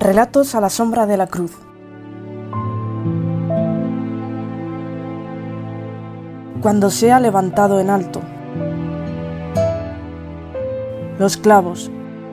Relatos a la sombra de la cruz. Cuando sea levantado en alto. Los clavos.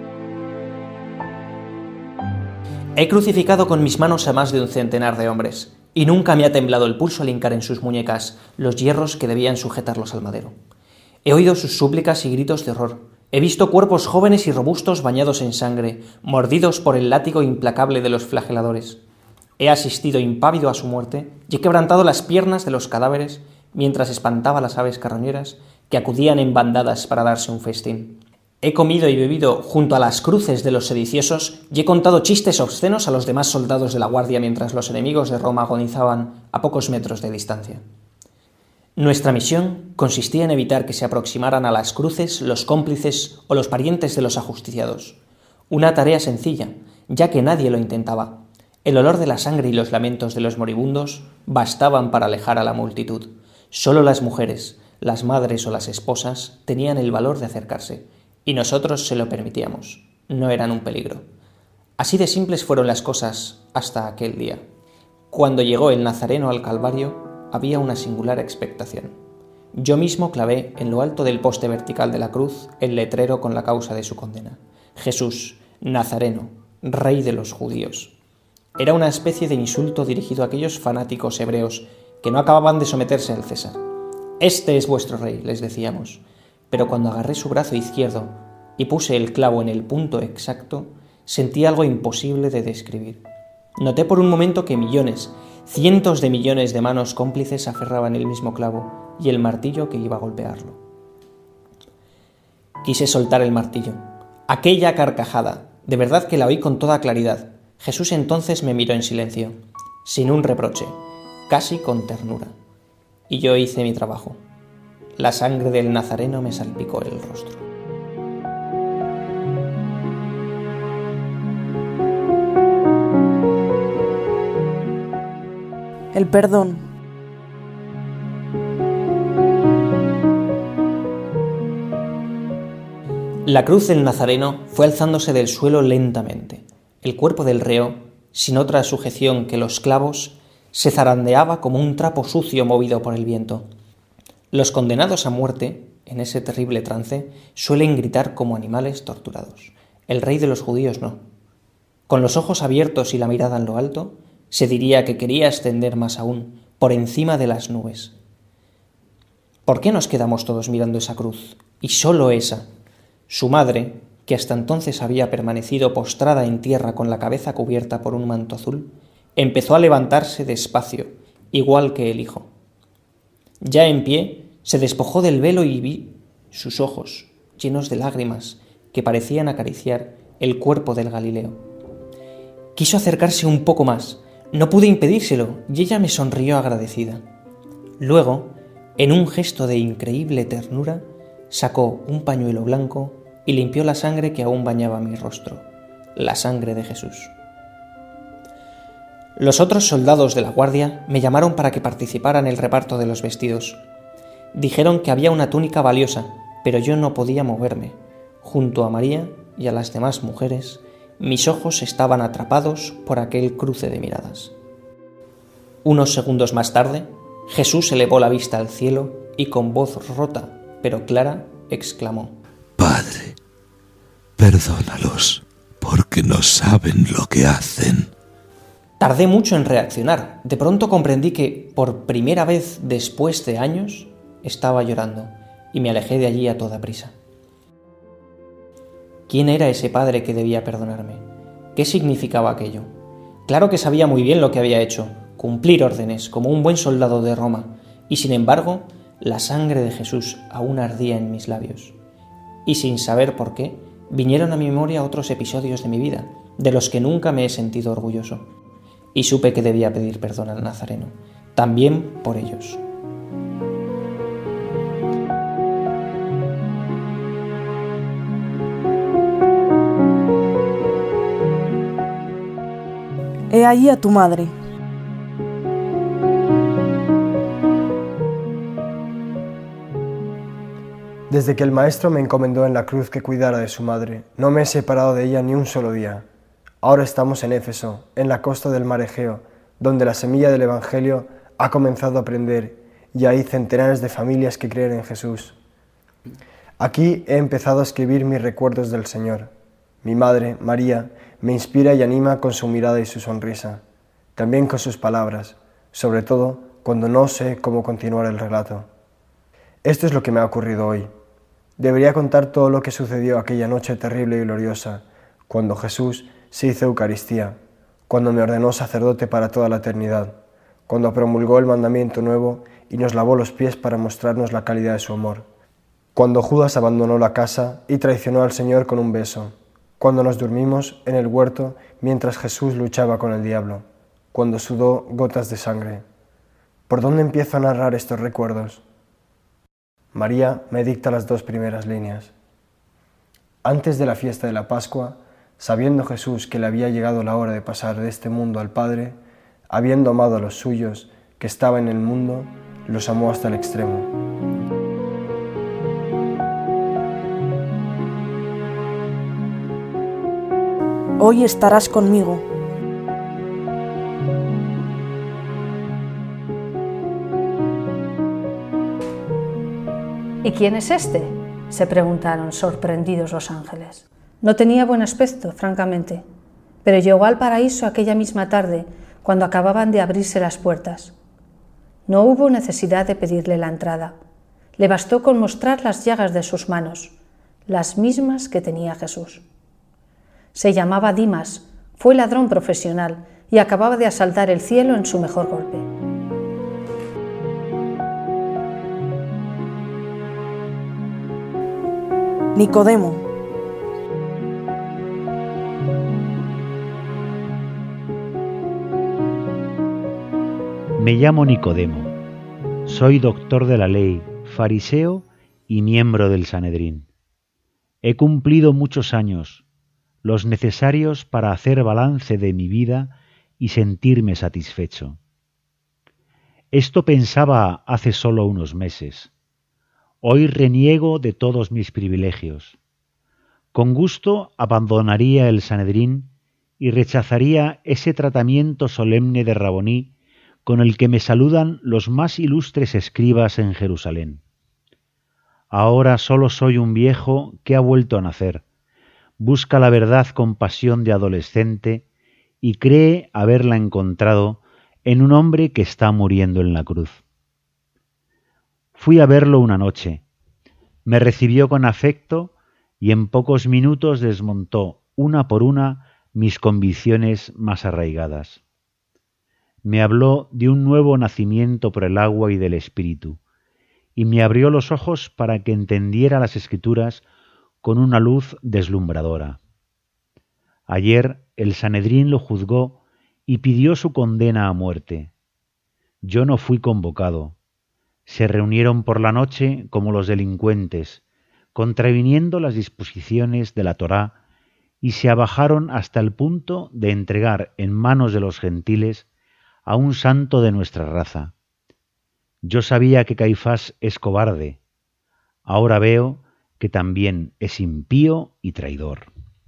He crucificado con mis manos a más de 100 de hombres, y nunca me ha temblado el pulso al hincar en sus muñecas los hierros que debían sujetarlos al madero. He oído sus súplicas y gritos de horror. He visto cuerpos jóvenes y robustos bañados en sangre, mordidos por el látigo implacable de los flageladores. He asistido impávido a su muerte y he quebrantado las piernas de los cadáveres mientras espantaba a las aves carroñeras que acudían en bandadas para darse un festín. He comido y bebido junto a las cruces de los sediciosos y he contado chistes obscenos a los demás soldados de la guardia mientras los enemigos de Roma agonizaban a pocos metros de distancia. Nuestra misión consistía en evitar que se aproximaran a las cruces los cómplices o los parientes de los ajusticiados. Una tarea sencilla, ya que nadie lo intentaba. El olor de la sangre y los lamentos de los moribundos bastaban para alejar a la multitud. Solo las mujeres, las madres o las esposas tenían el valor de acercarse, y nosotros se lo permitíamos. No eran un peligro. Así de simples fueron las cosas hasta aquel día. Cuando llegó el Nazareno al Calvario, había una singular expectación. Yo mismo clavé en lo alto del poste vertical de la cruz el letrero con la causa de su condena. Jesús, Nazareno, Rey de los judíos. Era una especie de insulto dirigido a aquellos fanáticos hebreos que no acababan de someterse al César. Este es vuestro rey, les decíamos. Pero cuando agarré su brazo izquierdo y puse el clavo en el punto exacto, sentí algo imposible de describir. Noté por un momento que millones, cientos de millones de manos cómplices aferraban el mismo clavo y el martillo que iba a golpearlo. Quise soltar el martillo. Aquella carcajada, de verdad que la oí con toda claridad. Jesús entonces me miró en silencio, sin un reproche, casi con ternura. Y yo hice mi trabajo. La sangre del Nazareno me salpicó el rostro. El perdón. La cruz del Nazareno fue alzándose del suelo lentamente. El cuerpo del reo, sin otra sujeción que los clavos, se zarandeaba como un trapo sucio movido por el viento. Los condenados a muerte, en ese terrible trance, suelen gritar como animales torturados. El rey de los judíos no. Con los ojos abiertos y la mirada en lo alto, se diría que quería ascender más aún, por encima de las nubes. ¿Por qué nos quedamos todos mirando esa cruz? Y solo esa. Su madre, que hasta entonces había permanecido postrada en tierra con la cabeza cubierta por un manto azul, empezó a levantarse despacio, igual que el hijo. Ya en pie, se despojó del velo y vi sus ojos, llenos de lágrimas, que parecían acariciar el cuerpo del Galileo. Quiso acercarse un poco más. No pude impedírselo y ella me sonrió agradecida. Luego, en un gesto de increíble ternura, sacó un pañuelo blanco y limpió la sangre que aún bañaba mi rostro, la sangre de Jesús. Los otros soldados de la guardia me llamaron para que participara en el reparto de los vestidos. Dijeron que había una túnica valiosa, pero yo no podía moverme. Junto a María y a las demás mujeres, mis ojos estaban atrapados por aquel cruce de miradas. Unos segundos más tarde, Jesús elevó la vista al cielo y con voz rota pero clara exclamó: Padre, perdónalos, porque no saben lo que hacen. Tardé mucho en reaccionar. De pronto comprendí que, por primera vez después de años, estaba llorando y me alejé de allí a toda prisa. ¿Quién era ese padre que debía perdonarme? ¿Qué significaba aquello? Claro que sabía muy bien lo que había hecho, cumplir órdenes como un buen soldado de Roma, y sin embargo, la sangre de Jesús aún ardía en mis labios. Y sin saber por qué, vinieron a mi memoria otros episodios de mi vida, de los que nunca me he sentido orgulloso, y supe que debía pedir perdón al Nazareno, también por ellos. He ahí a tu madre. Desde que el Maestro me encomendó en la cruz que cuidara de su madre, no me he separado de ella ni un solo día. Ahora estamos en Éfeso, en la costa del mar Egeo, donde la semilla del Evangelio ha comenzado a prender y hay centenares de familias que creen en Jesús. Aquí he empezado a escribir mis recuerdos del Señor. Mi madre, María, me inspira y anima con su mirada y su sonrisa, también con sus palabras, sobre todo cuando no sé cómo continuar el relato. Esto es lo que me ha ocurrido hoy. Debería contar todo lo que sucedió aquella noche terrible y gloriosa, cuando Jesús se hizo Eucaristía, cuando me ordenó sacerdote para toda la eternidad, cuando promulgó el mandamiento nuevo y nos lavó los pies para mostrarnos la calidad de su amor, cuando Judas abandonó la casa y traicionó al Señor con un beso, cuando nos dormimos en el huerto mientras Jesús luchaba con el diablo, cuando sudó gotas de sangre. ¿Por dónde empiezo a narrar estos recuerdos? María me dicta las 2 primeras líneas. Antes de la fiesta de la Pascua, sabiendo Jesús que le había llegado la hora de pasar de este mundo al Padre, habiendo amado a los suyos que estaban en el mundo, los amó hasta el extremo. Hoy estarás conmigo. ¿Y quién es este?, se preguntaron sorprendidos los ángeles. No tenía buen aspecto, francamente, pero llegó al paraíso aquella misma tarde, cuando acababan de abrirse las puertas. No hubo necesidad de pedirle la entrada. Le bastó con mostrar las llagas de sus manos, las mismas que tenía Jesús. Se llamaba Dimas, fue ladrón profesional y acababa de asaltar el cielo en su mejor golpe. Nicodemo. Me llamo Nicodemo, soy doctor de la ley, fariseo y miembro del Sanedrín. He cumplido muchos años, los necesarios para hacer balance de mi vida y sentirme satisfecho. Esto pensaba hace solo unos meses. Hoy reniego de todos mis privilegios. Con gusto abandonaría el Sanedrín y rechazaría ese tratamiento solemne de Raboní con el que me saludan los más ilustres escribas en Jerusalén. Ahora solo soy un viejo que ha vuelto a nacer, busca la verdad con pasión de adolescente y cree haberla encontrado en un hombre que está muriendo en la cruz. Fui a verlo una noche, me recibió con afecto y en pocos minutos desmontó una por una mis convicciones más arraigadas. Me habló de un nuevo nacimiento por el agua y del Espíritu, y me abrió los ojos para que entendiera las Escrituras con una luz deslumbradora. Ayer el Sanedrín lo juzgó y pidió su condena a muerte. Yo no fui convocado. Se reunieron por la noche como los delincuentes, contraviniendo las disposiciones de la Torá, y se abajaron hasta el punto de entregar en manos de los gentiles a un santo de nuestra raza. Yo sabía que Caifás es cobarde, ahora veo que también es impío y traidor.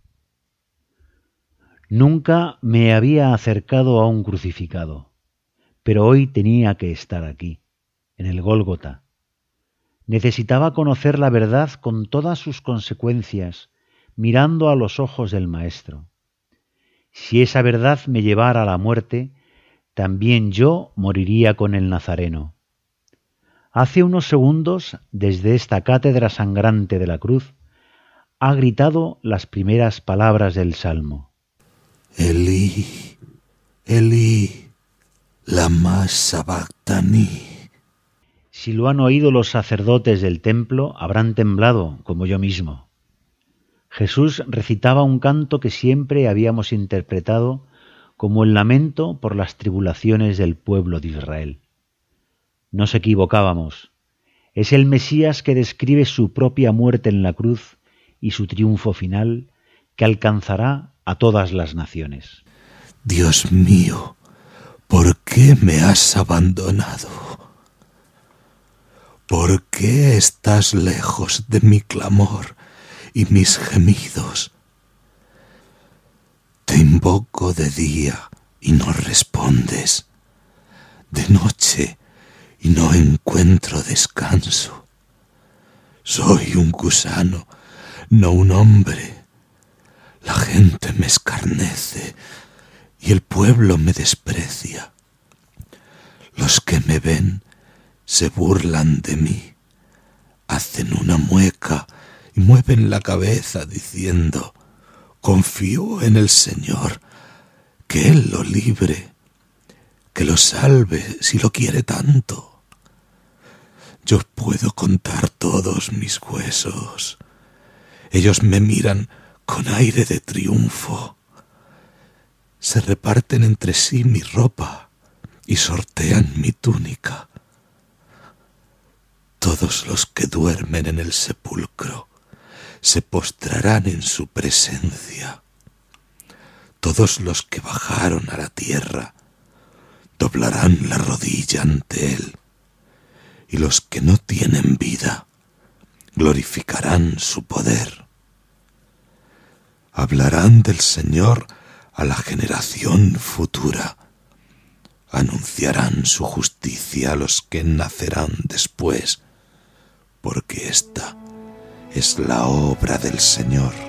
Nunca me había acercado a un crucificado, pero hoy tenía que estar aquí, en el Gólgota. Necesitaba conocer la verdad con todas sus consecuencias, mirando a los ojos del Maestro. Si esa verdad me llevara a la muerte, también yo moriría con el Nazareno. Hace unos segundos, desde esta cátedra sangrante de la cruz, ha gritado las primeras palabras del Salmo. Elí, Elí, lama sabactani. Si lo han oído los sacerdotes del templo, habrán temblado, como yo mismo. Jesús recitaba un canto que siempre habíamos interpretado como el lamento por las tribulaciones del pueblo de Israel. Nos equivocábamos. Es el Mesías que describe su propia muerte en la cruz y su triunfo final que alcanzará a todas las naciones. Dios mío, ¿por qué me has abandonado? ¿Por qué estás lejos de mi clamor y mis gemidos? Te Te invoco de día y no respondes, de noche y no encuentro descanso. Soy un gusano, no un hombre. La gente me escarnece y el pueblo me desprecia. Los que me ven se burlan de mí, hacen una mueca y mueven la cabeza diciendo: confío en el Señor, que Él lo libre, que lo salve si lo quiere tanto. Yo puedo contar todos mis huesos. Ellos me miran con aire de triunfo. Se reparten entre sí mi ropa y sortean mi túnica. Todos los que duermen en el sepulcro se postrarán en su presencia. Todos los que bajaron a la tierra doblarán la rodilla ante Él, y los que no tienen vida glorificarán su poder. Hablarán del Señor a la generación futura, anunciarán su justicia a los que nacerán después, porque esta es la obra del Señor.